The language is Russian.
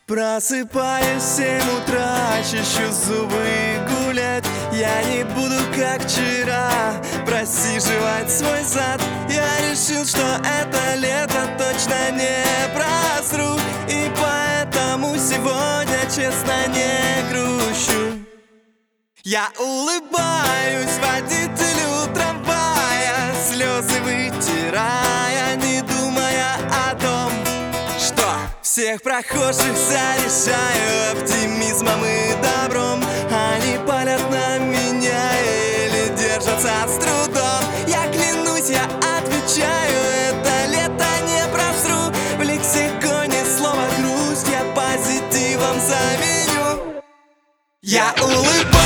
Просыпаюсь в 7 утра, чищу зубы и гулять. Я не буду, как вчера, просиживать свой зад. Я решил, что это лето точно не просру, и поэтому сегодня честно не грущу. Я улыбаюсь водителю трамвая, слезы вытирая, не думая о том, что всех прохожих заряжаю оптимизмом и добром. Они палят на меня или держатся с трудом. Я клянусь, я отвечаю, это лето не просру. В лексиконе слово грусть я позитивом заменю. Я улыбаюсь